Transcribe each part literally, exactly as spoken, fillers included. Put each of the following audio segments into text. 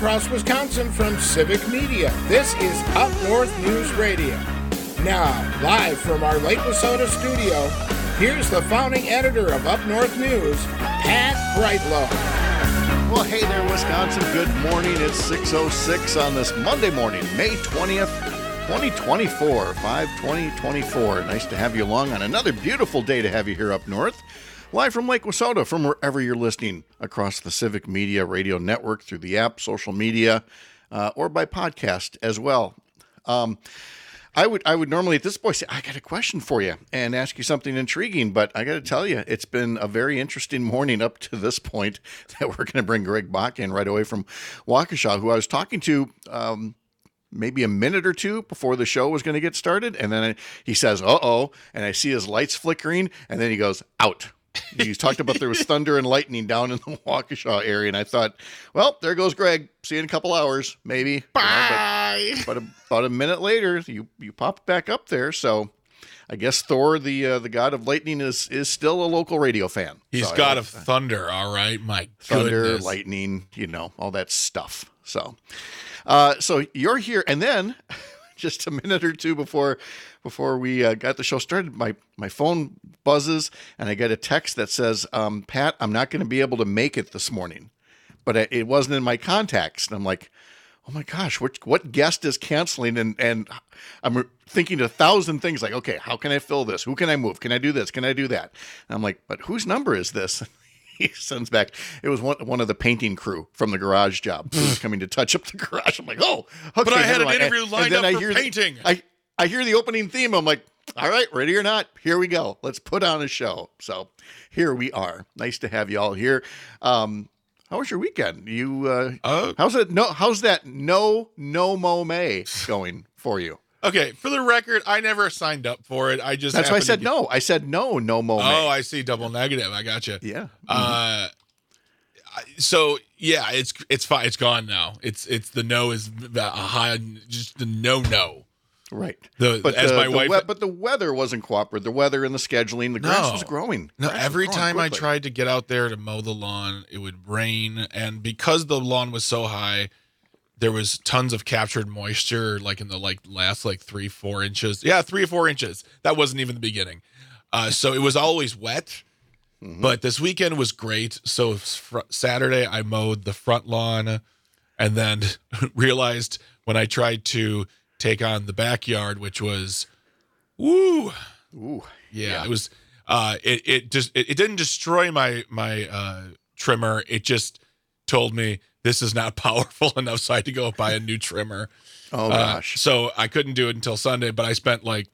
across Wisconsin from Civic Media. This is Up North News Radio. Now, live from our Lake Wissota studio, here's the founding editor of Up North News, Pat Brightlow. Well, hey there, Wisconsin. Good morning. It's six oh six on this Monday morning, May twentieth, twenty twenty-four, five twenty twenty-four. Nice to have you along on another beautiful day to have you here up north. Live from Lake Wissota, from wherever you're listening across the Civic Media Radio Network, through the app, social media, uh, or by podcast as well. Um, I would I would normally at this point say, I got a question for you and ask you something intriguing, but I got to tell you, it's been a very interesting morning up to this point that we're going to bring Greg Bach in right away from Waukesha, who I was talking to um, maybe a minute or two before the show was going to get started. And then he says, uh-oh, and I see his lights flickering, and then he goes, out. He's talked about there was thunder and lightning down in the Waukesha area, and I thought, well, there goes Greg. See you in a couple hours, maybe. Bye. You know, but, but a, about a minute later, you you popped back up there. So I guess Thor, the uh, the god of lightning, is is still a local radio fan. He's so god I, of thunder. All right, my thunder, goodness. lightning, you know, all that stuff. So, uh, so you're here, and then just a minute or two before. Before we uh, got the show started, my, my phone buzzes, and I get a text that says, um, Pat, I'm not going to be able to make it this morning. But I, it wasn't in my contacts. And I'm like, oh my gosh, what, what guest is canceling? And, and I'm thinking a thousand things like, okay, how can I fill this? Who can I move? Can I do this? Can I do that? And I'm like, but whose number is this? He sends back, it was one one of the painting crew from the garage job who was coming to touch up the garage. I'm like, oh, okay. But I had an mind. interview and, lined and then up I for hear painting. The, I, I hear the opening theme. I'm like, all right, ready or not, here we go. Let's put on a show. So here we are. Nice to have you all here. Um, how was your weekend? You, uh, Uh, how's it? No, how's that? No, no mo May going for you? okay, for the record, I never signed up for it. I just That's why I happened to said get- no. I said no, no mo May. Oh, I see. Double negative. I got you. Yeah. Uh, I- so yeah, it's it's fine. It's gone now. It's it's the no is a high, just the no no. Right. The But as the, my the wife. we- but the weather wasn't cooperative. The weather and the scheduling, the grass No. was growing. No, Grass was every growing time I quickly. tried to get out there to mow the lawn, it would rain, and because the lawn was so high, there was tons of captured moisture, like in the like last like three, four inches. Yeah, three or four inches. That wasn't even the beginning. Uh, so it was always wet. Mm-hmm. But this weekend was great. So fr- Saturday I mowed the front lawn, and then realized when I tried to take on the backyard, which was, woo, Ooh. yeah, Yeah. it was. Uh, it it just it, it didn't destroy my my uh, trimmer. It just told me this is not powerful enough, so I had to go buy a new trimmer. Oh Uh, gosh. so I couldn't do it until Sunday, but I spent like,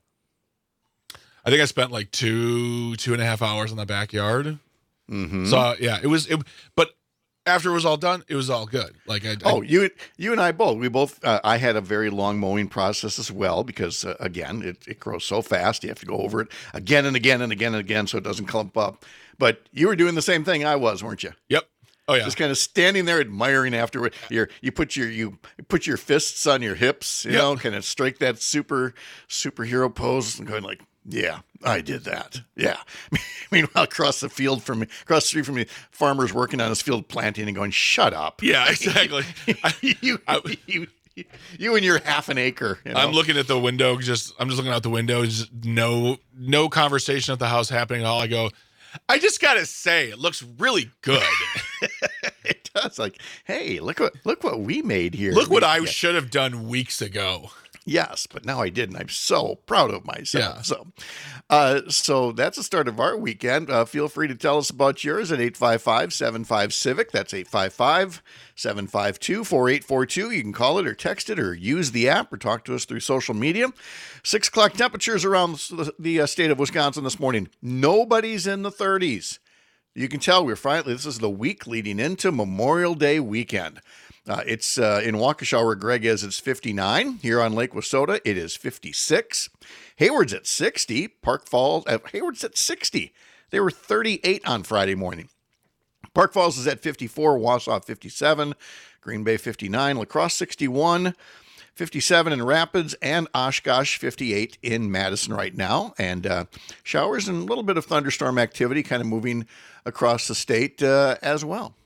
I think I spent like two two and a half hours in the backyard. Mm-hmm. So uh, yeah, it was. It, but after it was all done, it was all good. Like I, Oh, I you you and I both. We both. Uh, I had a very long mowing process as well because uh, again, it, it grows so fast. You have to go over it again and again and again and again so it doesn't clump up. But you were doing the same thing I was, weren't you? yep. Oh yeah. Just kind of standing there admiring afterward. You you put your you put your fists on your hips, you Yep. know, kind of strike that super superhero pose and going like, yeah, I did that. Yeah. Meanwhile, across the field from me, across the street from me, farmer's working on his field planting and going, shut up. yeah, exactly. I, you, I- you, you and your half an acre. You know? I'm looking at the window. Just I'm just looking out the window. Just no no conversation at the house happening at all. I go, I just gotta say, it looks really good. It does. Like, hey, look what look what we made here. Look what We- I yeah. should have done weeks ago. Yes, but now I didn't. I'm so proud of myself. Yeah. So, uh, so that's the start of our weekend. Uh, feel free to tell us about yours at eight five five, seven five, civic. That's eight five five, seven five two, four eight four two. You can call it or text it or use the app or talk to us through social media. Six o'clock temperatures around the, the uh, state of Wisconsin this morning. Nobody's in the thirties. You can tell we're finally, this is the week leading into Memorial Day weekend. Uh, it's uh, in Waukesha where Greg is, it's fifty-nine. Here on Lake Wissota, it is fifty-six. Hayward's at sixty. Park Falls, uh, Hayward's at sixty. They were thirty-eight on Friday morning. Park Falls is at fifty-four. Wausau fifty-seven. Green Bay fifty-nine. La Crosse sixty-one. fifty-seven in Rapids, and Oshkosh fifty-eight in Madison right now. And uh, showers and a little bit of thunderstorm activity kind of moving across the state uh, as well.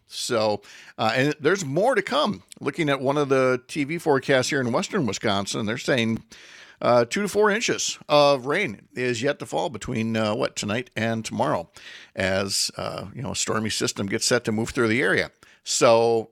So, uh, and there's more to come. Looking at one of the T V forecasts here in western Wisconsin, they're saying uh, two to four inches of rain is yet to fall between uh, what tonight and tomorrow, as uh, you know, a stormy system gets set to move through the area. So,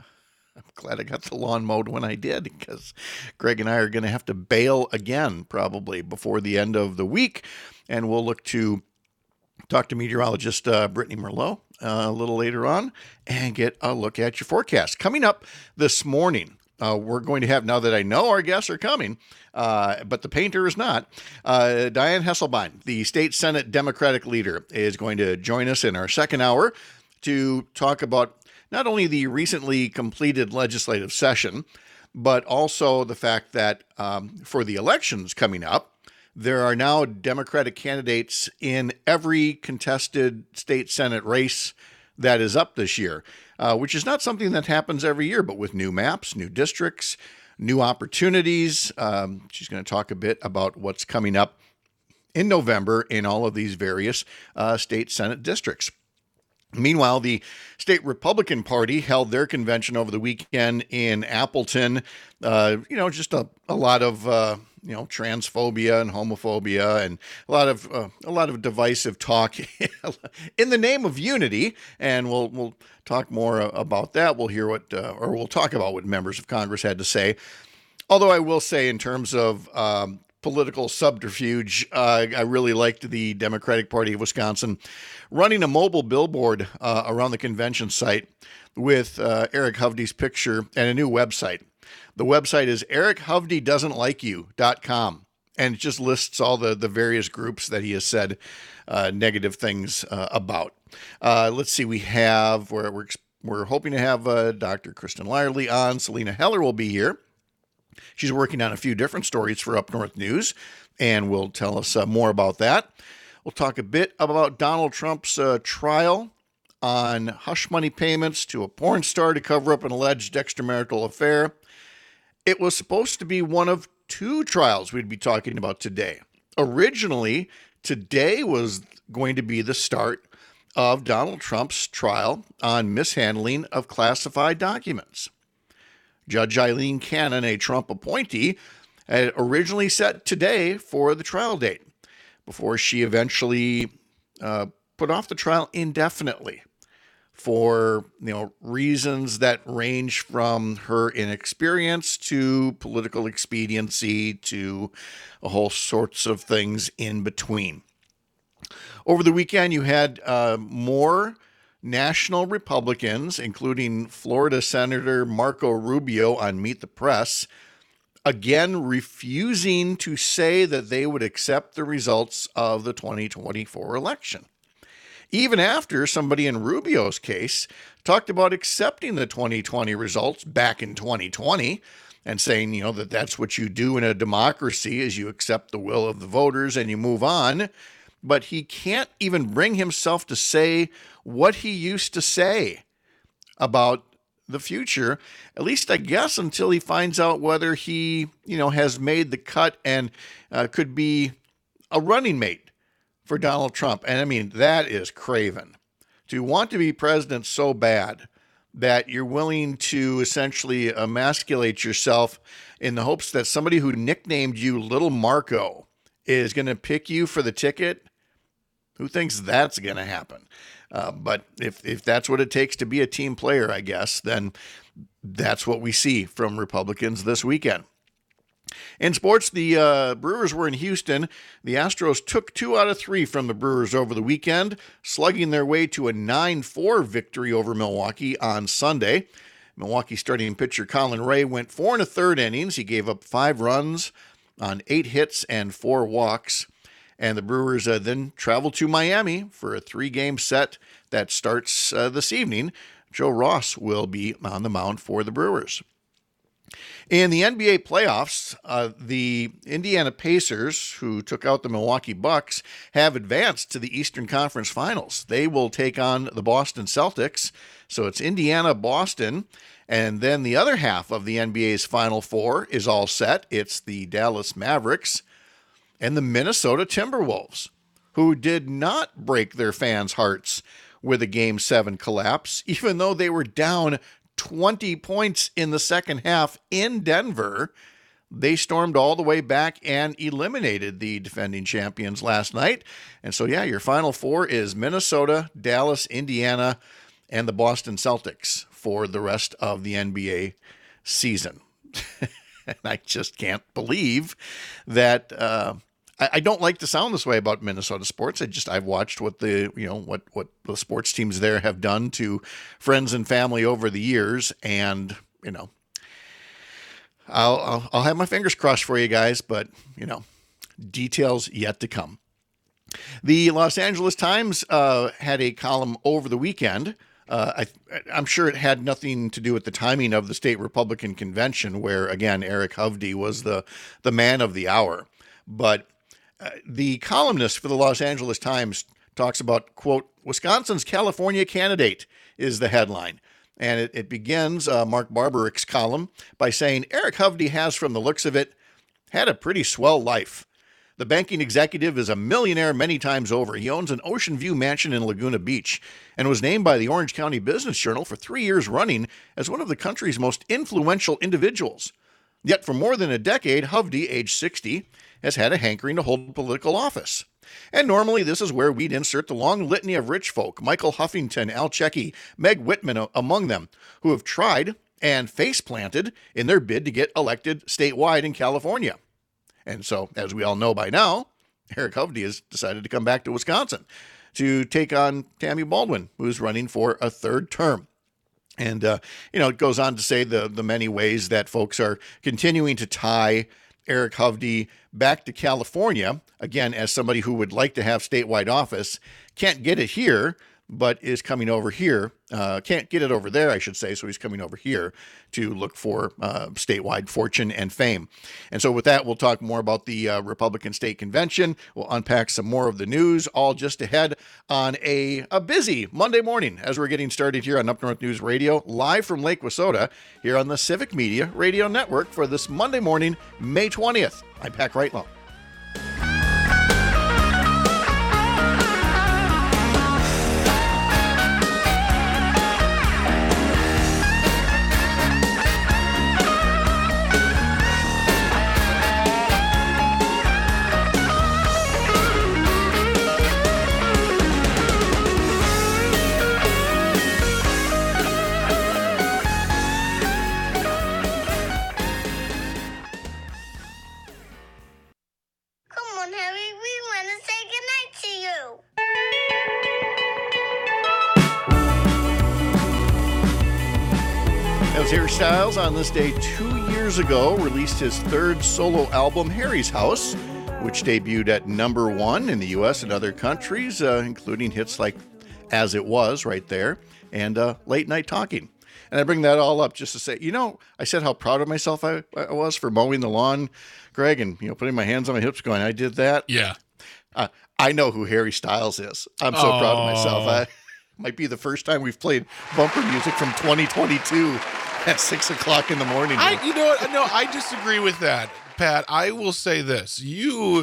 I'm glad I got the lawn mowed when I did, because Greg and I are going to have to bail again probably before the end of the week, and we'll look to talk to meteorologist uh, Brittany Merlot uh, a little later on and get a look at your forecast. Coming up this morning, uh, we're going to have, now that I know our guests are coming, uh, but the painter is not, uh, Diane Hesselbein, the state Senate Democratic leader, is going to join us in our second hour to talk about not only the recently completed legislative session, but also the fact that um, for the elections coming up, there are now Democratic candidates in every contested state Senate race that is up this year, uh, which is not something that happens every year, but with new maps, new districts, new opportunities. Um, she's going to talk a bit about what's coming up in November in all of these various uh, state Senate districts. Meanwhile, the state Republican Party held their convention over the weekend in Appleton. Uh, you know, just a, a lot of uh, you know transphobia and homophobia, and a lot of uh, a lot of divisive talk in the name of unity. And we'll we'll talk more about that. We'll hear what, uh, or we'll talk about what members of Congress had to say. Although I will say, in terms of um, political subterfuge, uh, I really liked the Democratic Party of Wisconsin running a mobile billboard uh, around the convention site with uh, Eric Hovde's picture and a new website. The website is eric hovde doesn't like you dot com, and it just lists all the, the various groups that he has said uh, negative things uh, about. Uh, let's see, we have, we're, we're, we're hoping to have uh, Doctor Kristen Lyerly on. Selena Heller will be here. She's working on a few different stories for Up North News, and will tell us uh, more about that. We'll talk a bit about Donald Trump's uh, trial on hush money payments to a porn star to cover up an alleged extramarital affair. It was supposed to be one of two trials we'd be talking about today. Originally, today was going to be the start of Donald Trump's trial on mishandling of classified documents. Judge Eileen Cannon, a Trump appointee, had originally set today for the trial date, before she eventually uh, put off the trial indefinitely for, you know, reasons that range from her inexperience to political expediency to a whole sorts of things in between. Over the weekend, you had uh, more national Republicans, including Florida Senator Marco Rubio on Meet the Press, again refusing to say that they would accept the results of the twenty twenty-four election. Even after somebody in Rubio's case talked about accepting the twenty twenty results back in twenty twenty and saying, you know, that that's what you do in a democracy, is you accept the will of the voters and you move on. But he can't even bring himself to say what he used to say about the future, at least I guess until he finds out whether he, you know, has made the cut and uh, could be a running mate for Donald Trump. And I mean, that is craven. To want to be president so bad that you're willing to essentially emasculate yourself in the hopes that somebody who nicknamed you Little Marco is going to pick you for the ticket. Who thinks that's going to happen? Uh, but if if that's what it takes to be a team player, I guess, then that's what we see from Republicans this weekend. In sports, the uh, Brewers were in Houston. The Astros took two out of three from the Brewers over the weekend, slugging their way to a nine four victory over Milwaukee on Sunday. Milwaukee starting pitcher Colin Ray went four and a third innings. He gave up five runs on eight hits and four walks. And the Brewers uh, then travel to Miami for a three-game set that starts uh, this evening. Joe Ross will be on the mound for the Brewers. In the N B A playoffs, uh, the Indiana Pacers, who took out the Milwaukee Bucks, have advanced to the Eastern Conference Finals. They will take on the Boston Celtics. So it's Indiana, Boston, and then the other half of the N B A's Final Four is all set. It's the Dallas Mavericks and the Minnesota Timberwolves, who did not break their fans' hearts with a game seven collapse, even though they were down twenty points in the second half in Denver. They stormed all the way back and eliminated the defending champions last night. And so, yeah, your final four is Minnesota, Dallas, Indiana, and the Boston Celtics for the rest of the N B A season. And I just can't believe that. Uh, I, I don't like to sound this way about Minnesota sports. I just I've watched what the you know what what the sports teams there have done to friends and family over the years, and you know. I'll, I'll I'll have my fingers crossed for you guys, but, you know, details yet to come. The Los Angeles Times uh, had a column over the weekend. Uh, I, I'm sure it had nothing to do with the timing of the state Republican convention, where, again, Eric Hovde was the, the man of the hour. But uh, the columnist for the Los Angeles Times talks about, quote, Wisconsin's California candidate is the headline. And it, it begins uh, Mark Barbarick's column by saying, Eric Hovde has, from the looks of it, had a pretty swell life. The banking executive is a millionaire many times over. He owns an Ocean View mansion in Laguna Beach and was named by the Orange County Business Journal for three years running as one of the country's most influential individuals. Yet for more than a decade, Hovde, age sixty, has had a hankering to hold political office. And normally this is where we'd insert the long litany of rich folk, Michael Huffington, Al Checky, Meg Whitman among them, who have tried and face-planted in their bid to get elected statewide in California. And so, as we all know by now, Eric Hovde has decided to come back to Wisconsin to take on Tammy Baldwin, who's running for a third term. And, uh, you know, it goes on to say the, the many ways that folks are continuing to tie Eric Hovde back to California, again, as somebody who would like to have statewide office, can't get it here, but is coming over here, uh, can't get it over there, I should say, so he's coming over here to look for uh, statewide fortune and fame. And so with that, we'll talk more about the uh, Republican State Convention. We'll unpack some more of the news, all just ahead on a, a busy Monday morning as we're getting started here on Up North News Radio, live from Lake Wissota, here on the Civic Media Radio Network for this Monday morning, May twentieth. I'm Pat Reitlow. Harry Styles, on this day two years ago, released his third solo album, Harry's House, which debuted at number one in the U S and other countries, uh, including hits like As It Was right there and uh, Late Night Talking. And I bring that all up just to say, you know, I said how proud of myself I, I was for mowing the lawn, Greg, and, you know, putting my hands on my hips going, I did that. Yeah. Uh, I know who Harry Styles is. I'm so oh. proud of myself. I might be the first time we've played bumper music from twenty twenty-two. At six o'clock in the morning. I, you know what? No, I disagree with that, Pat. I will say this: you,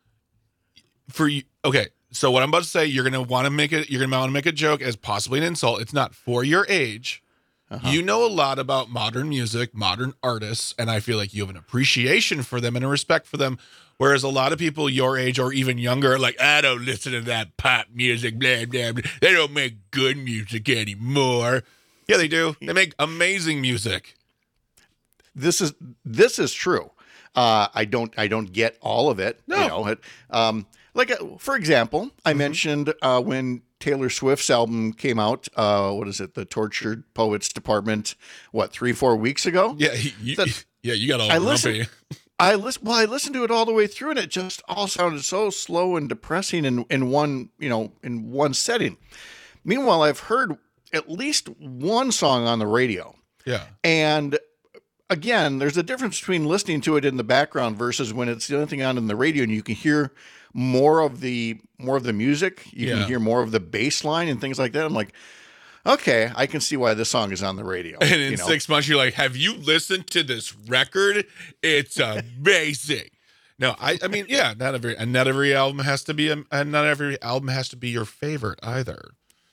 for you, okay. So what I'm about to say, you're gonna want to make it. You're gonna want to make a joke as possibly an insult. It's not for your age. Uh-huh. You know a lot about modern music, modern artists, and I feel like you have an appreciation for them and a respect for them. Whereas a lot of people your age or even younger are like, I don't listen to that pop music. Blah blah blah. They don't make good music anymore. Yeah, they do. They make amazing music. This is this is true. Uh, I don't I don't get all of it. No. You know, it, um, like uh, for example, I mm-hmm. mentioned uh, when Taylor Swift's album came out. Uh, what is it? The Tortured Poets Department. What, three four weeks ago? Yeah, you, that, yeah, you got all I grumpy. Listened, I listen. Well, I listened to it all the way through, and it just all sounded so slow and depressing in in one you know in one setting. Meanwhile, I've heard at least one song on the radio. Yeah. And again, there's a difference between listening to it in the background versus when it's the only thing on in the radio and you can hear more of the more of the music. You yeah. can hear more of the bass line and things like that. I'm like, okay, I can see why this song is on the radio. And in you know? six months, you're like, have you listened to this record? It's amazing. No, I, I mean, yeah, not every, and not every album has to be, a, and not every album has to be your favorite either.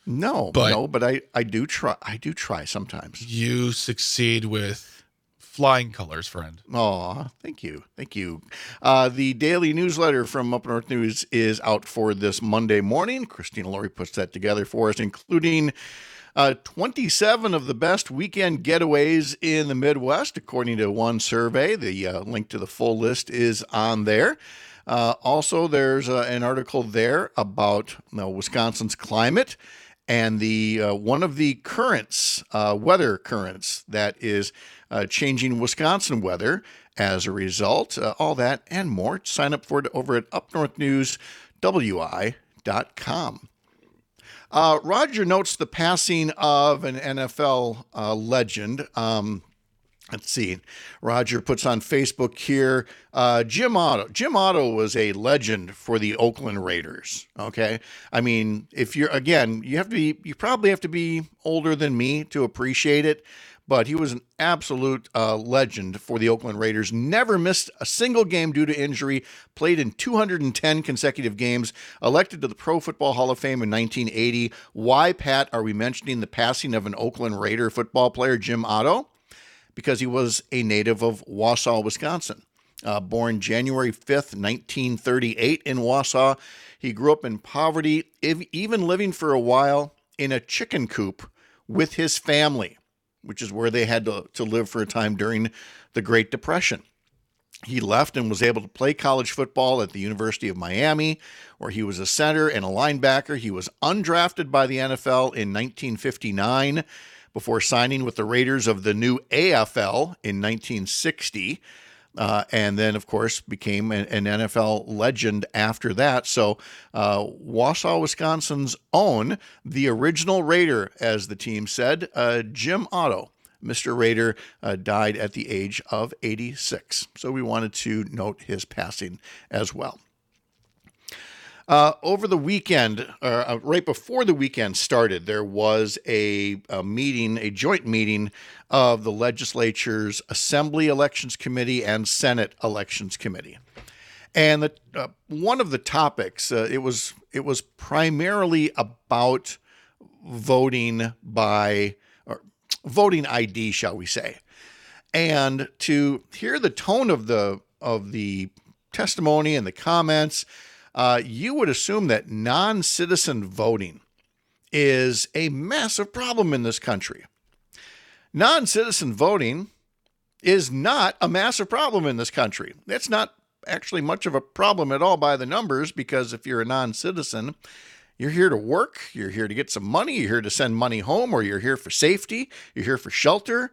No, But no, but I, I do try. I do try sometimes. you succeed with flying colors, friend. Oh, thank you. Thank you. Uh, the daily newsletter from Up North News is out for this Monday morning. Christina Laurie puts that together for us, including uh, twenty-seven of the best weekend getaways in the Midwest, according to one survey. The uh, link to the full list is on there. Uh, also, there's uh, an article there about uh, Wisconsin's climate and the uh, one of the currents, uh, weather currents, that is uh, changing Wisconsin weather as a result. Uh, all that and more. Sign up for it over at up north news w i dot com. Uh, Roger notes the passing of an N F L uh, legend. Um, Let's see. Roger puts on Facebook here, uh, Jim Otto. Jim Otto was a legend for the Oakland Raiders. Okay. I mean, if you're, again, you have to be, you probably have to be older than me to appreciate it, but he was an absolute uh, legend for the Oakland Raiders. Never missed a single game due to injury, played in two hundred ten consecutive games, elected to the Pro Football Hall of Fame in nineteen eighty. Why, Pat, are we mentioning the passing of an Oakland Raider football player, Jim Otto? Because he was a native of Wausau, Wisconsin. Uh, born January fifth, nineteen thirty-eight in Wausau, he grew up in poverty, even living for a while in a chicken coop with his family, which is where they had to, to live for a time during the Great Depression. He left and was able to play college football at the University of Miami, where he was a center and a linebacker. He was undrafted by the N F L in nineteen fifty-nine. Before signing with the Raiders of the new A F L in nineteen sixty, uh, and then, of course, became an, an N F L legend after that. So uh, Wausau, Wisconsin's own, the original Raider, as the team said, uh, Jim Otto, Mister Raider, uh, died at the age of eighty-six. So we wanted to note his passing as well. Uh, over the weekend, uh, right before the weekend started, there was a, a meeting, a joint meeting of the legislature's Assembly Elections Committee and Senate Elections Committee. And the, uh, one of the topics, uh, it was it was primarily about voting by, or voting I D, shall we say. And to hear the tone of the of the testimony and the comments, Uh, you would assume that non-citizen voting is a massive problem in this country. Non-citizen voting is not a massive problem in this country. It's not actually much of a problem at all by the numbers, because if you're a non-citizen, you're here to work, you're here to get some money, you're here to send money home, or you're here for safety, you're here for shelter.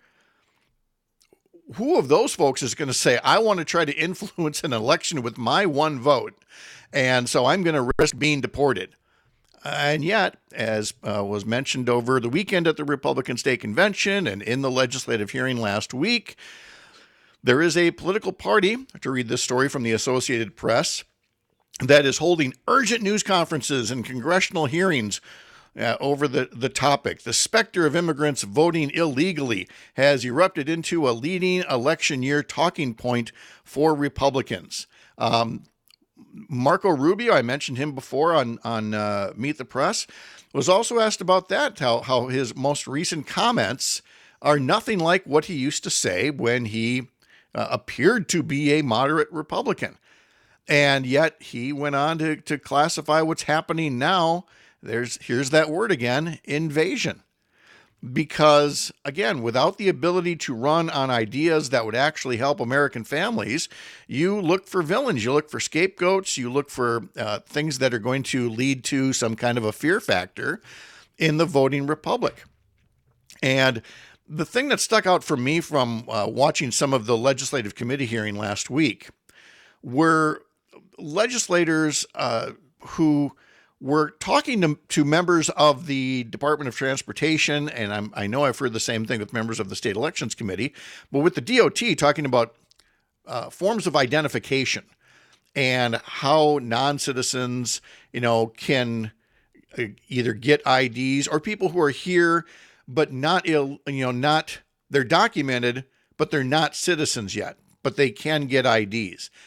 Who of those folks is going to say, I want to try to influence an election with my one vote, and so I'm going to risk being deported? And yet, as uh, was mentioned over the weekend at the Republican State Convention and in the legislative hearing last week, there is a political party, to read this story from the Associated Press, that is holding urgent news conferences and congressional hearings Uh, over the, the topic. The specter of immigrants voting illegally has erupted into a leading election year talking point for Republicans. Um, Marco Rubio, I mentioned him before on, on uh, Meet the Press, was also asked about that, how, how his most recent comments are nothing like what he used to say when he uh, appeared to be a moderate Republican. And yet he went on to, to classify what's happening now. There's here's that word again, invasion. Because, again, without the ability to run on ideas that would actually help American families, you look for villains, you look for scapegoats, you look for uh, things that are going to lead to some kind of a fear factor in the voting republic. And the thing that stuck out for me from uh, watching some of the legislative committee hearing last week were legislators uh, who were talking to, to members of the Department of Transportation, and I'm, I know I've heard the same thing with members of the State Elections Committee, but with the D O T talking about uh, forms of identification and how non-citizens, you know, can either get I Ds, or people who are here but not ill, you know, not they're documented, but they're not citizens yet, but they can get I Ds.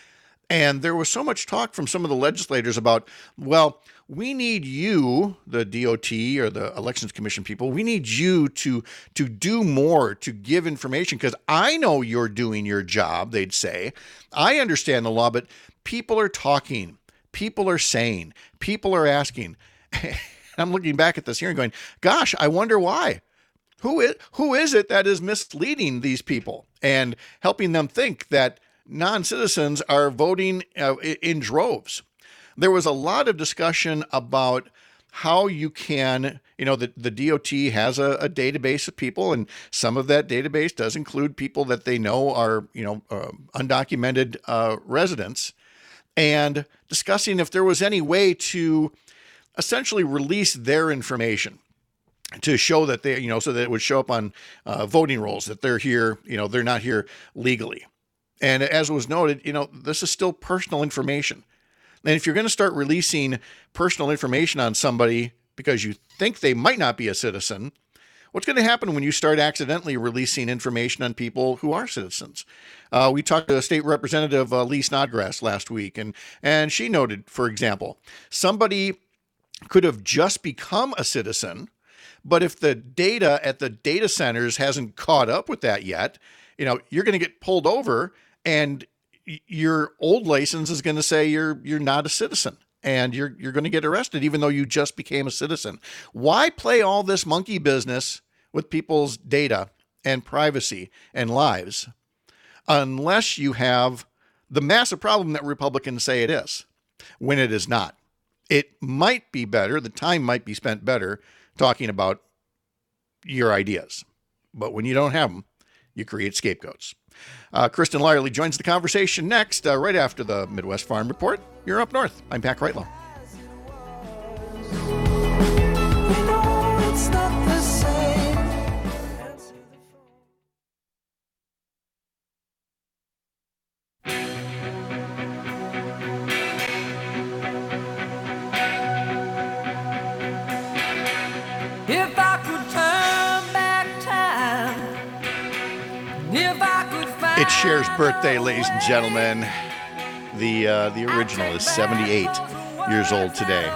And there was so much talk from some of the legislators about, well, we need you, the D O T or the Elections Commission people, we need you to to do more, to give information, because I know you're doing your job, they'd say. I understand the law, but people are talking, people are saying, people are asking. I'm looking back at this here and going, gosh, I wonder why. Who is, who is it that is misleading these people and helping them think that non-citizens are voting uh, in droves? There was a lot of discussion about how you can, you know, the, the D O T has a, a database of people, and some of that database does include people that they know are, you know, uh, undocumented uh, residents, and discussing if there was any way to essentially release their information to show that they, you know, so that it would show up on uh, voting rolls that they're here, you know, they're not here legally. And as was noted, you know, this is still personal information. And if you're going to start releasing personal information on somebody because you think they might not be a citizen, what's going to happen when you start accidentally releasing information on people who are citizens? Uh, we talked to State Representative uh, Lee Snodgrass last week, and and she noted, for example, somebody could have just become a citizen, but if the data at the data centers hasn't caught up with that yet, you know, you're going to get pulled over, and your old license is going to say you're you're not a citizen, and you're you're going to get arrested even though you just became a citizen. Why play all this monkey business with people's data and privacy and lives unless you have the massive problem that Republicans say it is, when it is not? It might be better, the time might be spent better talking about your ideas. But when you don't have them, you create scapegoats. Uh, Kristen Lyerly joins the conversation next, uh, right after the Midwest Farm Report. You're Up North. I'm Pat Kreitlow. It's Cher's birthday, ladies and gentlemen. The uh, the original is seventy-eight years old today.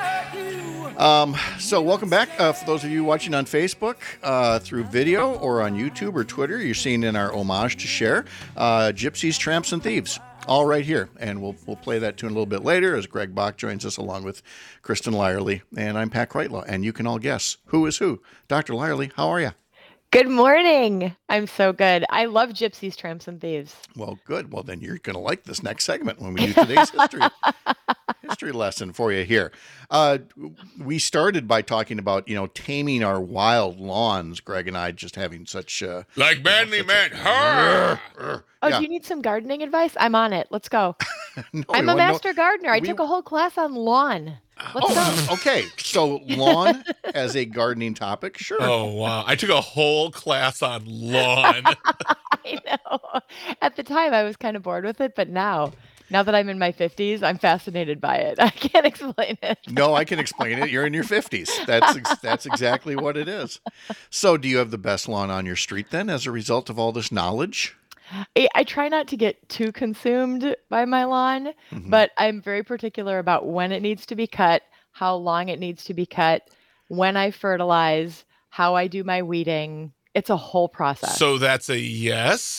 Um, so welcome back. Uh, for those of you watching on Facebook, uh, through video or on YouTube or Twitter, you're seeing in our homage to Cher, uh, Gypsies, Tramps, and Thieves. All right here. And we'll we'll play that tune a little bit later as Greg Bach joins us along with Kristen Lyerly. And I'm Pat Kreitlow. And you can all guess who is who. Doctor Lyerly, how are you? Good morning. I'm so good. I love Gypsies, Tramps, and Thieves. Well, good. Well, then you're going to like this next segment when we do today's history history lesson for you here. Uh, we started by talking about, you know, taming our wild lawns. Greg and I just having such uh, like manly you know, men. A, oh, yeah. Do you need some gardening advice? I'm on it. Let's go. no, I'm a master no, gardener. I we, took a whole class on lawn. Let's oh, go. Okay. So lawn as a gardening topic, sure. Oh, wow. I took a whole class on lawn. I know. At the time, I was kind of bored with it, but now, now that I'm in my fifties, I'm fascinated by it. I can't explain it. No, I can explain it. You're in your fifties. That's ex- that's exactly what it is. So do you have the best lawn on your street then as a result of all this knowledge? I, I try not to get too consumed by my lawn, mm-hmm. but I'm very particular about when it needs to be cut, how long it needs to be cut, when I fertilize, how I do my weeding. It's a whole process. So that's a yes?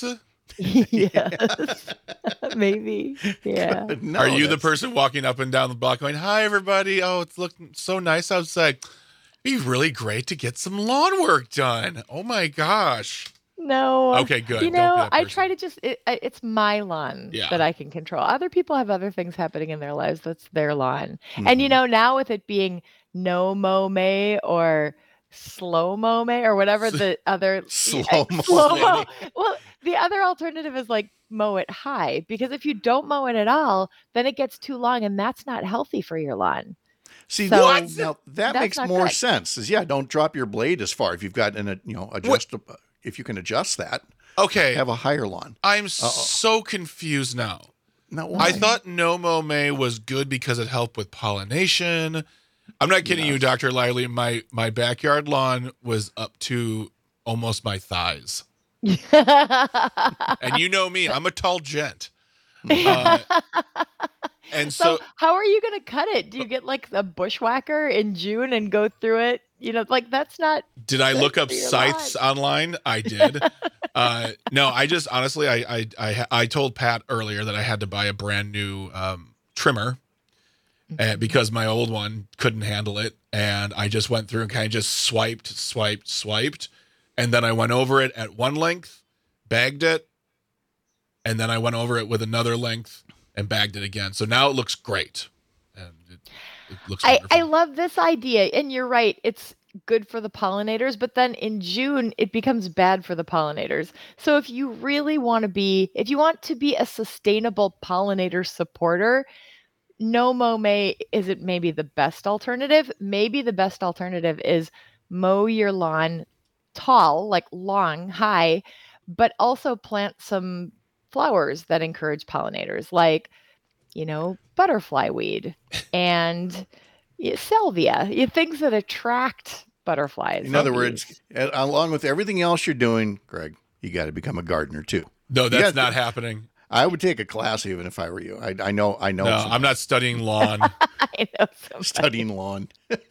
Yes. Maybe. Yeah. No, Are you that's... the person walking up and down the block going, hi, everybody. Oh, it's looking so nice outside. It'd be really great to get some lawn work done. Oh, my gosh. No. Okay, good. You know, I try to just, it, it's my lawn yeah. that I can control. Other people have other things happening in their lives. That's their lawn. Mm-hmm. And, you know, now with it being no mow May or slow mow May or whatever the other slow mow. Slow mow. Well, the other alternative is like mow it high, because if you don't mow it at all, then it gets too long and that's not healthy for your lawn. See, so, what? Now, that makes more good. sense. Is yeah, don't drop your blade as far if you've got an, you know, adjustable. What? If you can adjust that, okay, have a higher lawn. I'm Uh-oh. so confused now. Now, why? I thought no mow May was good because it helped with pollination. I'm not kidding yes. you, Doctor Lyerly. My my backyard lawn was up to almost my thighs. And you know me, I'm a tall gent. Uh, and So so, how are you going to cut it? Do you get like a bushwhacker in June and go through it? You know, like that's not did I good look up for your scythes lawn. online? I did. Uh, no, I just honestly, I, I, I, I told Pat earlier that I had to buy a brand new um, trimmer uh, because my old one couldn't handle it. And I just went through and kind of just swiped, swiped, swiped. And then I went over it at one length, bagged it. And then I went over it with another length and bagged it again. So now it looks great. And it, it looks I, wonderful. I love this idea. And you're right. It's good for the pollinators, but then in June, it becomes bad for the pollinators. So if you really want to be, if you want to be a sustainable pollinator supporter, no mow May isn't maybe the best alternative. Maybe the best alternative is mow your lawn tall, like long, high, but also plant some flowers that encourage pollinators, like, you know, butterfly weed and y- salvia, y- things that attract butterflies. In other and words, bees. a- along with everything else you're doing, Greg, you got to become a gardener too. No, that's Yeah, not happening. I would take a class even if I were you. I, I know, I know. No, some- I'm not studying lawn. I know somebody. studying lawn.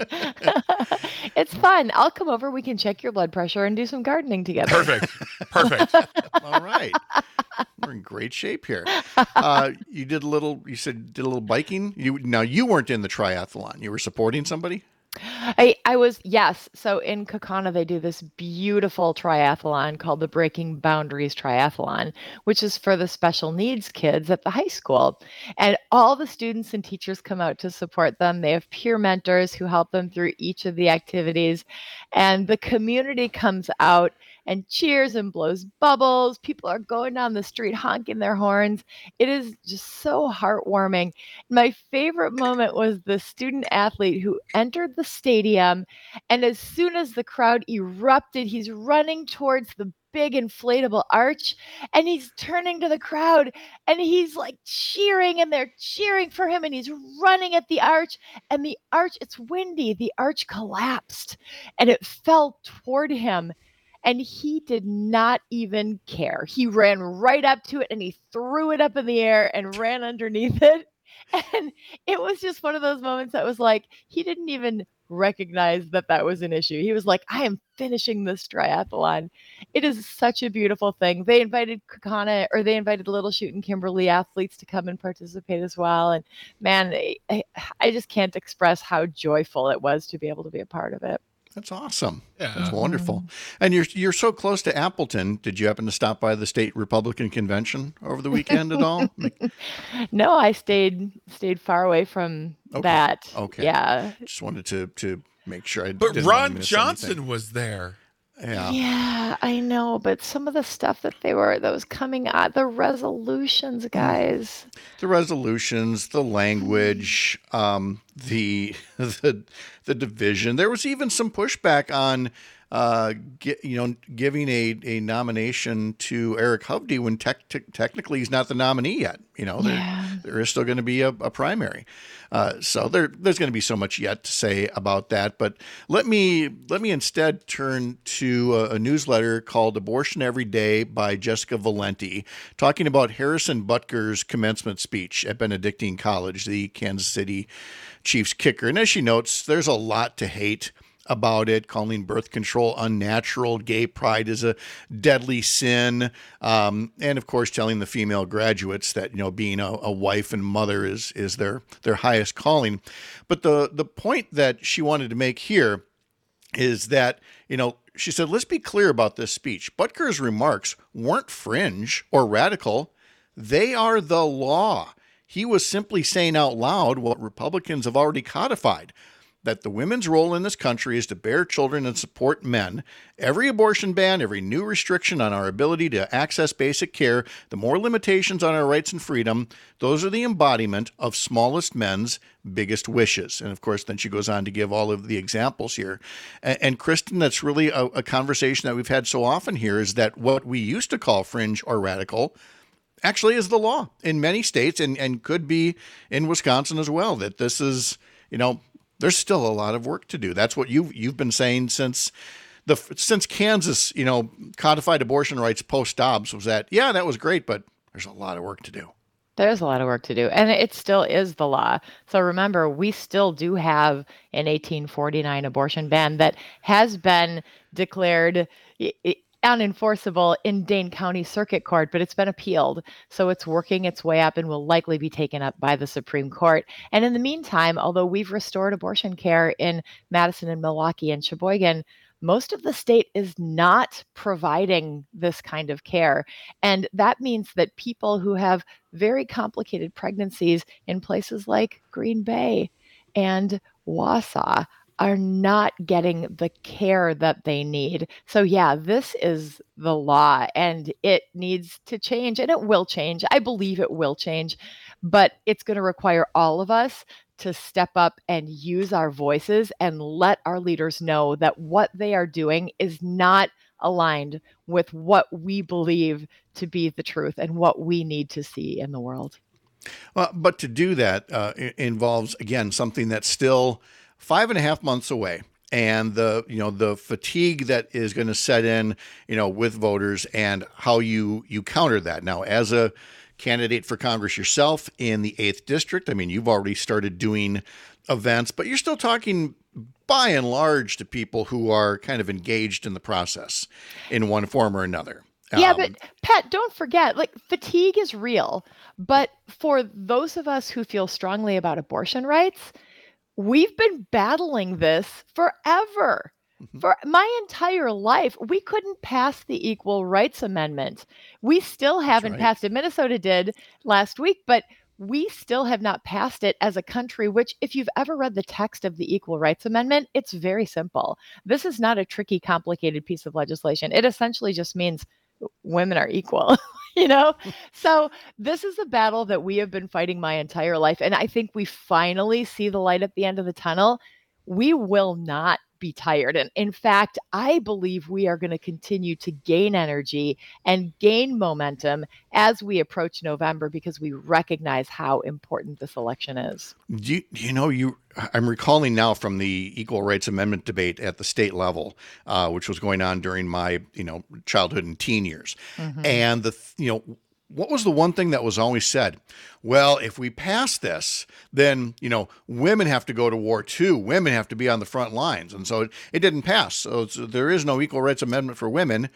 It's fun. I'll come over. We can check your blood pressure and do some gardening together. Perfect. Perfect. All right, we're in great shape here. Uh, you did a little. You said did a little biking. You now you weren't in the triathlon. You were supporting somebody. I, I was, yes. So in Kaukauna, they do this beautiful triathlon called the Breaking Boundaries Triathlon, which is for the special needs kids at the high school. And all the students and teachers come out to support them. They have peer mentors who help them through each of the activities. And the community comes out and cheers and blows bubbles. People are going down the street honking their horns. It is just so heartwarming. My favorite moment was the student athlete who entered the stadium, and as soon as the crowd erupted, he's running towards the big inflatable arch, and he's turning to the crowd and he's like cheering, and they're cheering for him, and he's running at the arch, and the arch, it's windy, the arch collapsed and it fell toward him. And he did not even care. He ran right up to it and he threw it up in the air and ran underneath it. And it was just one of those moments that was like, he didn't even recognize that that was an issue. He was like, I am finishing this triathlon. It is such a beautiful thing. They invited Kaukauna, or they invited Little Chute and Kimberly athletes to come and participate as well. And man, I, I just can't express how joyful it was to be able to be a part of it. That's awesome. Yeah. That's wonderful. And you're you're so close to Appleton. Did you happen to stop by the state Republican convention over the weekend at all? No, I stayed stayed far away from Okay. that. Okay. Yeah. Just wanted to to make sure I But didn't want to Ron miss Johnson anything. was there. Yeah. Yeah, I know, but some of the stuff that they were that was coming out, the resolutions, guys. The resolutions, the language, um, the the the division. There was even some pushback on, uh, gi- you know, giving a, a nomination to Eric Hovde when tech tech technically he's not the nominee yet. You know, there Yeah. there is still going to be a, a primary. Uh, so there there's going to be so much yet to say about that. But let me let me instead turn to a, a newsletter called Abortion Every Day by Jessica Valenti, talking about Harrison Butker's commencement speech at Benedictine College, the Kansas City Chiefs kicker. And as she notes, there's a lot to hate about it, calling birth control unnatural, gay pride is a deadly sin, um, and of course telling the female graduates that, you know, being a, a wife and mother is is their their highest calling. But the the point that she wanted to make here is that, you know, she said, let's be clear about this speech. Butker's remarks weren't fringe or radical. They are the law. He was simply saying out loud what Republicans have already codified, that the women's role in this country is to bear children and support men. Every abortion ban, every new restriction on our ability to access basic care, the more limitations on our rights and freedom, those are the embodiment of smallest men's biggest wishes. And of course, then she goes on to give all of the examples here. And, and Kristen, that's really a, a conversation that we've had so often here, is that what we used to call fringe or radical actually is the law in many states, and, and could be in Wisconsin as well, that this is, you know, there's still a lot of work to do. That's what you've, you've been saying since the, since Kansas, you know, codified abortion rights post Dobbs, was that, yeah, that was great, but there's a lot of work to do. There's a lot of work to do, and it still is the law. So remember, we still do have an eighteen forty-nine abortion ban that has been declared unenforceable in Dane County Circuit Court, but it's been appealed. So it's working its way up and will likely be taken up by the Supreme Court. And in the meantime, although we've restored abortion care in Madison and Milwaukee and Sheboygan, most of the state is not providing this kind of care. And that means that people who have very complicated pregnancies in places like Green Bay and Wausau are not getting the care that they need. So yeah, this is the law and it needs to change, and it will change. I believe it will change, but it's going to require all of us to step up and use our voices and let our leaders know that what they are doing is not aligned with what we believe to be the truth and what we need to see in the world. Well, but to do that uh, involves, again, something that's still five and a half months away. And the, you know, the fatigue that is going to set in, you know, with voters and how you, you counter that. Now, as a candidate for Congress yourself in the eighth district, I mean, you've already started doing events, but you're still talking by and large to people who are kind of engaged in the process in one form or another. Yeah, Um, but Pat, don't forget, like fatigue is real. But for those of us who feel strongly about abortion rights, we've been battling this forever. For my entire life, we couldn't pass the Equal Rights Amendment. We still haven't right. passed it. Minnesota did last week, but we still have not passed it as a country, which if you've ever read the text of the Equal Rights Amendment, it's very simple. This is not a tricky, complicated piece of legislation. It essentially just means women are equal, you know? So this is a battle that we have been fighting my entire life. And I think we finally see the light at the end of the tunnel. We will not be tired. And in fact, I believe we are going to continue to gain energy and gain momentum as we approach November because we recognize how important this election is. Do you, you know, you, I'm recalling now from the Equal Rights Amendment debate at the state level, uh, which was going on during my, you know, childhood and teen years. Mm-hmm. And the, you know, what was the one thing that was always said? Well, if we pass this, then, you know, women have to go to war too. Women have to be on the front lines. And so it, it didn't pass. So it's, there is no Equal Rights Amendment for women.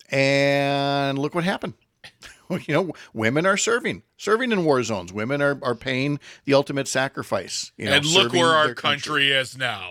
And look what happened. You know, women are serving, serving in war zones. Women are, are paying the ultimate sacrifice. You know, and look where our country, country is now.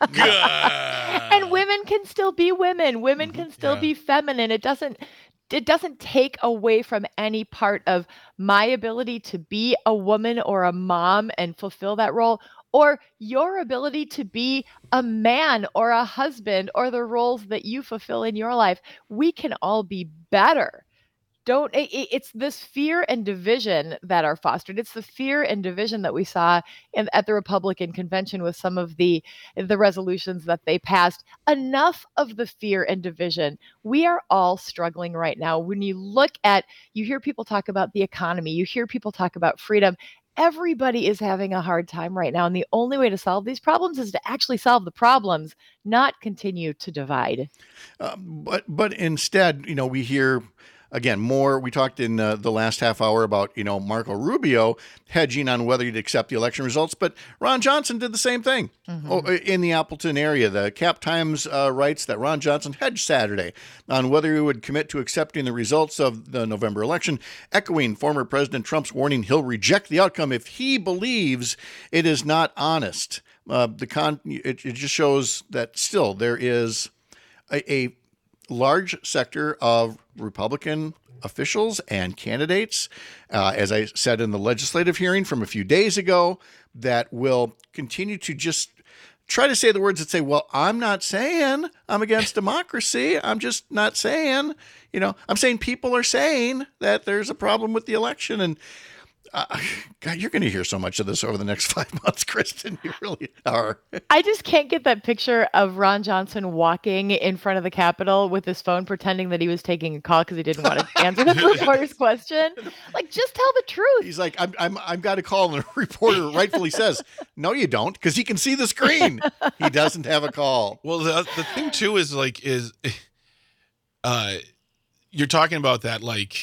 And women can still be women. Women mm-hmm. can still yeah. be feminine. It doesn't It doesn't take away from any part of my ability to be a woman or a mom and fulfill that role, or your ability to be a man or a husband or the roles that you fulfill in your life. We can all be better. Don't it, it's this fear and division that are fostered. It's the fear and division that we saw in, at the Republican convention with some of the the resolutions that they passed. Enough of the fear and division. We are all struggling right now. When you look at, you hear people talk about the economy, you hear people talk about freedom. Everybody is having a hard time right now. And the only way to solve these problems is to actually solve the problems, not continue to divide. Uh, but but instead, you know, we hear, again, more, we talked in uh, the last half hour about, you know, Marco Rubio hedging on whether he'd accept the election results, but Ron Johnson did the same thing mm-hmm. in the Appleton area. The Cap Times uh, writes that Ron Johnson hedged Saturday on whether he would commit to accepting the results of the November election, echoing former President Trump's warning he'll reject the outcome if he believes it is not honest. Uh, the con it, it just shows that still there is a, a large sector of Republican officials and candidates, uh, as I said in the legislative hearing from a few days ago, that will continue to just try to say the words that say, well, I'm not saying I'm against democracy. I'm just not saying, you know, I'm saying people are saying that there's a problem with the election. And Uh, God, you're going to hear so much of this over the next five months, Kristen. You really are. I just can't get that picture of Ron Johnson walking in front of the Capitol with his phone, pretending that he was taking a call because he didn't want to answer the reporter's question. Like, just tell the truth. He's like, I'm, I'm, I've got a call, and the reporter rightfully says, "No, you don't," because he can see the screen. He doesn't have a call. Well, the the thing too is like is, uh, you're talking about that like.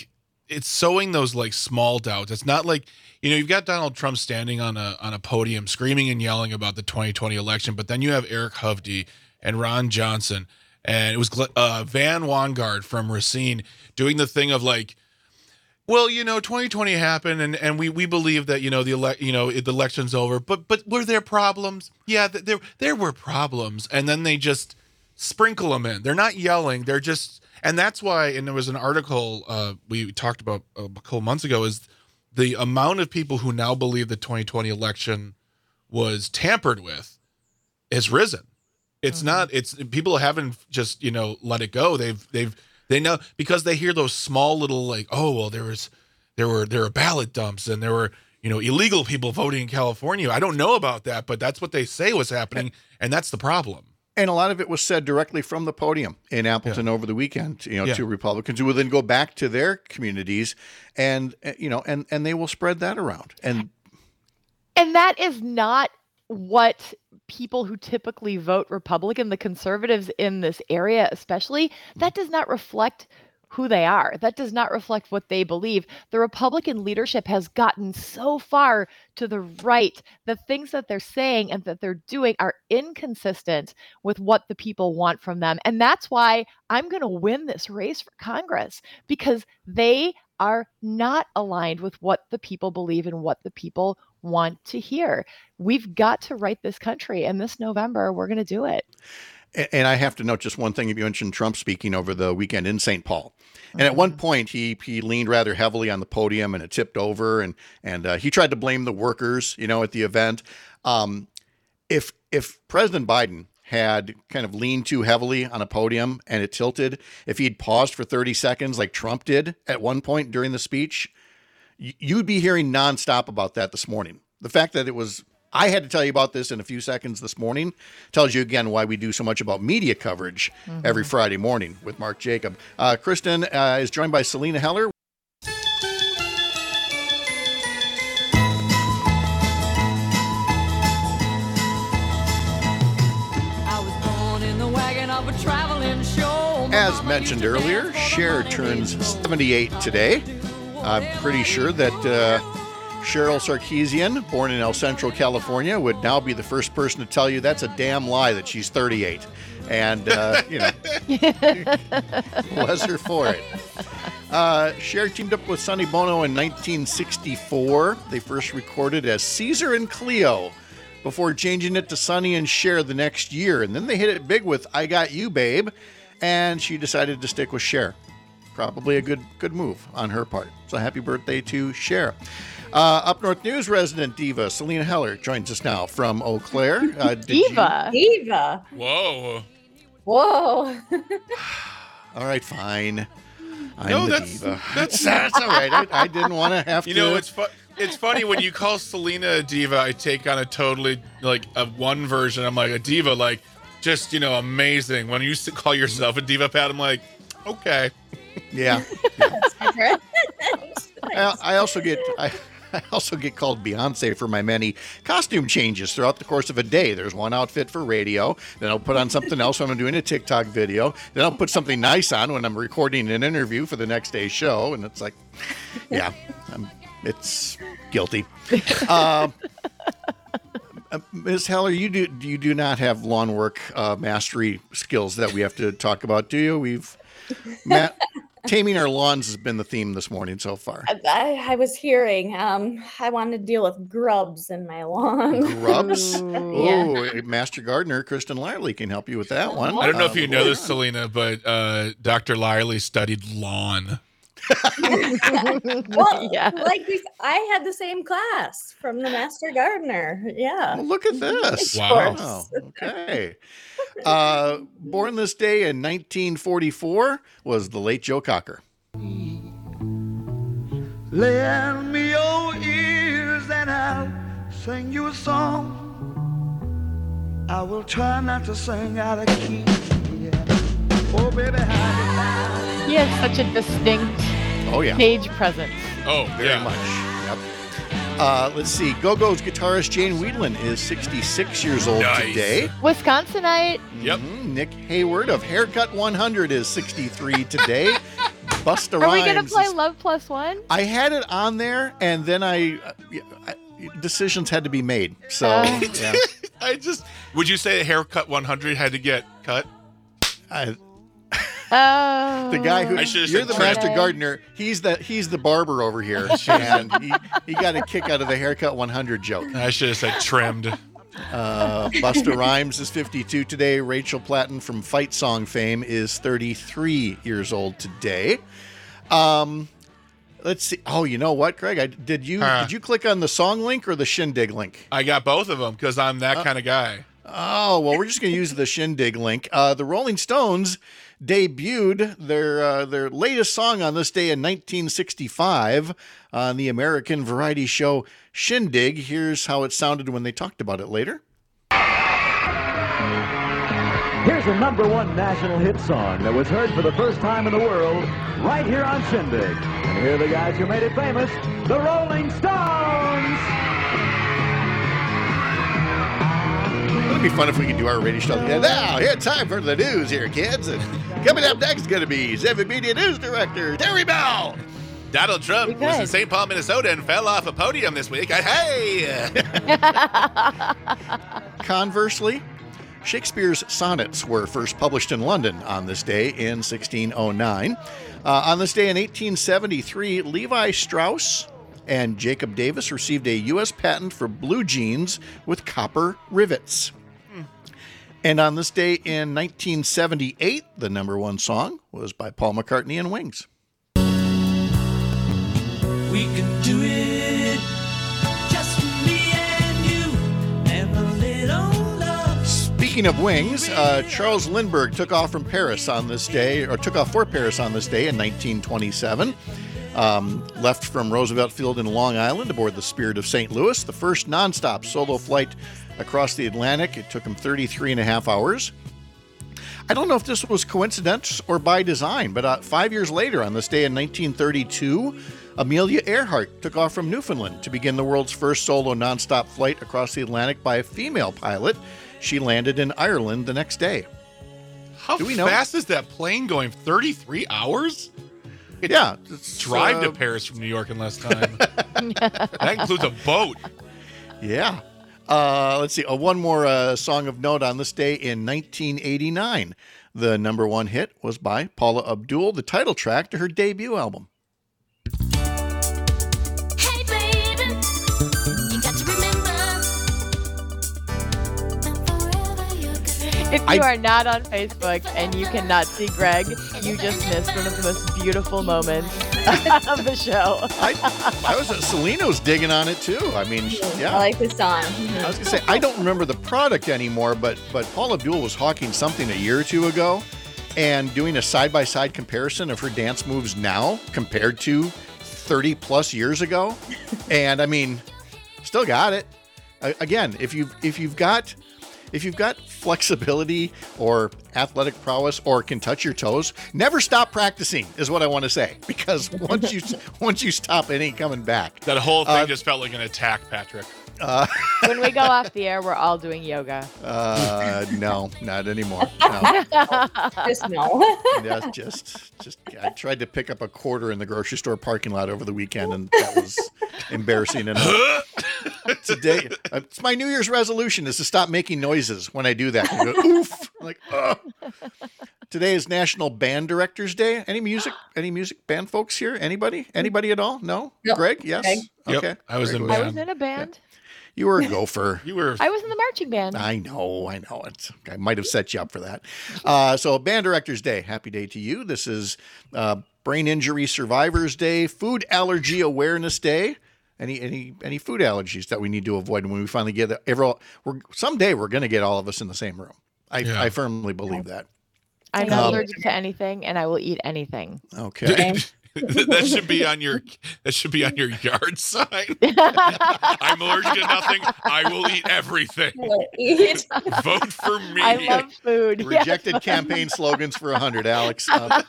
it's sowing those like small doubts. It's not like, you know, you've got Donald Trump standing on a on a podium screaming and yelling about the twenty twenty election, but then you have Eric Hovde and Ron Johnson, and it was uh, Van Wangard from Racine doing the thing of like, well, you know, twenty twenty happened, and, and we, we believe that, you know, the ele- you know the election's over, but but were there problems? Yeah, th- there there were problems, and then they just sprinkle them in. They're not yelling. They're just, and that's why. And there was an article uh, we talked about a couple months ago, is the amount of people who now believe the twenty twenty election was tampered with has risen. It's mm-hmm. not. It's people haven't just, you know, let it go. They've they've they know, because they hear those small little like, oh well, there was there were there were ballot dumps and there were, you know, illegal people voting in California. I don't know about that, but that's what they say was happening, and that's the problem. And a lot of it was said directly from the podium in Appleton yeah. over the weekend, you know, yeah. to Republicans who will then go back to their communities and, you know, and, and they will spread that around. And, and that is not what people who typically vote Republican, the conservatives in this area, especially, that does not reflect who they are. That does not reflect what they believe. The Republican leadership has gotten so far to the right. The things that they're saying and that they're doing are inconsistent with what the people want from them. And that's why I'm going to win this race for Congress, because they are not aligned with what the people believe and what the people want to hear. We've got to right this country, and this November, we're going to do it. And I have to note just one thing. You mentioned Trump speaking over the weekend in Saint Paul. And at one point, he he leaned rather heavily on the podium, and it tipped over, and and uh, he tried to blame the workers, you know, at the event. Um, if if President Biden had kind of leaned too heavily on a podium and it tilted, if he'd paused for thirty seconds like Trump did at one point during the speech, you'd be hearing nonstop about that this morning. The fact that it was, I had to tell you about this in a few seconds this morning, tells you again why we do so much about media coverage mm-hmm. every Friday morning with Mark Jacob. Uh, Kristen uh, is joined by Selena Heller. As mentioned earlier, Cher turns seventy-eight today. I'm pretty sure that uh, Cheryl Sarkeesian, born in El Centro, California, would now be the first person to tell you that's a damn lie that she's thirty-eight. And, uh, you know, bless her for it. Uh, Cher teamed up with Sonny Bono in nineteen sixty-four. They first recorded as Caesar and Cleo before changing it to Sonny and Cher the next year. And then they hit it big with I Got You, Babe. And she decided to stick with Cher. Probably a good good move on her part. So happy birthday to Cher. Uh, Up North News resident diva Selena Heller joins us now from Eau Claire. Uh, diva. You... Diva. Whoa. Whoa. All right, fine. I'm no, the that's, diva. That's, that's all right. I, I didn't want to have you to. You know, it's fu- it's funny when you call Selena a diva, I take on a totally, like, a one version. I'm like, a diva, like, just, you know, amazing. When you call yourself a diva, Pat, I'm like, okay. Yeah. yeah. I, I also get I, I also get called Beyonce for my many costume changes throughout the course of a day. There's one outfit for radio, then I'll put on something else when I'm doing a TikTok video, then I'll put something nice on when I'm recording an interview for the next day's show, and it's like, yeah, I'm, it's guilty. Um, Uh, Miz Heller, you do you do not have lawn work uh, mastery skills that we have to talk about, do you? We've Matt, taming our lawns has been the theme this morning so far. I, I was hearing. Um, I want to deal with grubs in my lawn. Grubs? Yeah. Oh, Master Gardener Kristen Lyerly can help you with that one. I don't know uh, if you know this, Selena, but uh, Doctor Lyerly studied lawn. Well, yeah. like we, I had the same class from the Master Gardener. Yeah. Well, look at this. Wow. Wow. Okay. Uh, born this day in nineteen forty-four was the late Joe Cocker. Lend me your ears and I'll sing you a song. I will try not to sing out of key. Yeah. Oh, baby, how He has such a distinct Oh, yeah. stage presence. Oh, Very yeah. much. Yep. Uh, let's see. Go-Go's guitarist Jane Wiedlin is sixty-six years old Nice. today. Wisconsinite. Yep. Mhm. Nick Hayward of Haircut one hundred is sixty-three today. Busta Are Rhymes. we gonna play is- Love Plus One? I had it on there, and then I, uh, yeah, I decisions had to be made. So Uh. yeah, I just would you say Haircut one hundred had to get cut? I, Oh. the guy who I should've you're said the trim. master gardener. He's the he's the barber over here, and he, he got a kick out of the Haircut one hundred joke. I should have said trimmed. Uh, Busta Rhymes is fifty-two today. Rachel Platten from Fight Song fame is thirty-three years old today. Um, let's see. Oh, you know what, Greg? I did you Huh. did you click on the song link or the Shindig link? I got both of them because I'm that kind of guy. Oh, well, we're just going to use the Shindig link. Uh, the Rolling Stones debuted their uh, their latest song on this day in nineteen sixty-five on the American variety show Shindig. Here's how it sounded when they talked about it later. Here's a number one national hit song that was heard for the first time in the world right here on Shindig. And here are the guys who made it famous, the Rolling Stones! It'd be fun if we could do our radio show. Yeah, now, it's time for the news here, kids. And coming up next is going to be Civic Media News Director Terry Bell. Donald Trump We was in could. Saint Paul, Minnesota, and fell off a podium this week. Hey! Conversely, Shakespeare's sonnets were first published in London on this day in sixteen oh nine. Uh, on this day in eighteen seventy-three, Levi Strauss and Jacob Davis received a U S patent for blue jeans with copper rivets. And on this day in nineteen seventy-eight, the number one song was by Paul McCartney and Wings. We can do it, just me and you, and a little love. Speaking of Wings, uh, Charles Lindbergh took off from Paris on this day, or took off for Paris on this day in nineteen twenty-seven. Um, left from Roosevelt Field in Long Island aboard the Spirit of Saint Louis, the first nonstop solo flight across the Atlantic. It took him thirty-three and a half hours. I don't know if this was coincidence or by design, but uh, five years later, on this day in nineteen thirty-two, Amelia Earhart took off from Newfoundland to begin the world's first solo nonstop flight across the Atlantic by a female pilot. She landed in Ireland the next day. How Do we know? fast is that plane going? thirty-three hours? It Yeah. it's, Drive uh, to Paris from New York in less time. That includes a boat. Yeah. Uh, let's see. Uh, one more uh, song of note on this day in nineteen eighty-nine. The number one hit was by Paula Abdul, the title track to her debut album. Hey baby, you got to remember that forever you're gonna If you I- are not on Facebook and you cannot see Greg, you just missed one of the most beautiful moments of the show. I, I was Selena was digging on it too. I mean, yeah. I like this song. I was gonna say I don't remember the product anymore, but but Paula Abdul was hawking something a year or two ago, and doing a side by side comparison of her dance moves now compared to thirty plus years ago, and I mean, still got it. A- Again, if you if you've got if you've got flexibility or athletic prowess or can touch your toes, never stop practicing is what I want to say, because once you once you stop, it ain't coming back. That whole thing Uh, just felt like an attack, Patrick. When we go off the air, we're all doing yoga. Uh, no, not anymore. No. Just no. Yeah, just, just. I tried to pick up a quarter in the grocery store parking lot over the weekend, and that was embarrassing enough. Today, uh, it's my New Year's resolution is to stop making noises when I do that. I go, oof, I'm like, ugh. Today is National Band Directors Day. Any music? Any music band folks here? Anybody? Anybody at all? No. No. Greg? Yes. Greg. Yep, Okay. I was Very in good. I was band. in a band. You were a gopher. You were. I was in the marching band. I know, I know. It's, I might have set you up for that. Uh, so, Band Directors Day. Happy day to you. This is uh, Brain Injury Survivors Day, Food Allergy Awareness Day. Any any any food allergies that we need to avoid when we finally get every we're someday we're going to get all of us in the same room. I, Yeah. I firmly believe that. I'm not Um, allergic to anything, and I will eat anything. Okay. That should be on your. That should be on your yard sign. I'm allergic to nothing. I will eat everything. Eat. Vote for me. I love food. Yes. Rejected campaign slogans for one hundred, Alex. Um,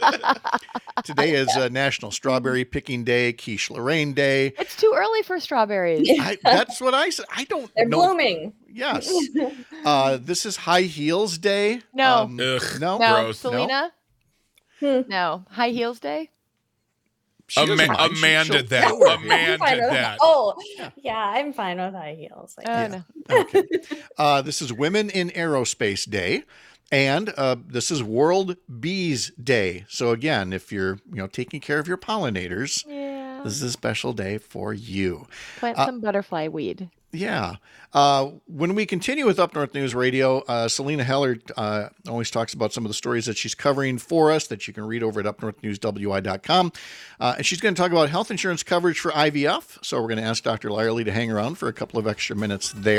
today is uh, National Strawberry Picking Day, Quiche Lorraine Day. It's too early for strawberries. I, that's what I said. I don't They're know. blooming. Yes. Uh, this is High Heels Day. No. Um, Ugh. no. No, Gross. Selena? Hmm. No. High heels day? She A doesn't man, mind. a She- man she'll- did that. she'll wear A heels. man I'm fine did with- that. Oh, Yeah. yeah. I'm fine with high heels. Like, Oh, Yeah. no. Okay. Uh, this is Women in Aerospace Day. And uh, this is World Bees Day. So again, if you're you know taking care of your pollinators, Yeah. this is a special day for you. Plant Uh, some butterfly weed. Yeah. Uh, when we continue with Up North News Radio, uh, Selena Heller uh, always talks about some of the stories that she's covering for us that you can read over at up north news w i dot com. Uh, and she's going to talk about health insurance coverage for I V F. So we're going to ask Doctor Lyerly to hang around for a couple of extra minutes there.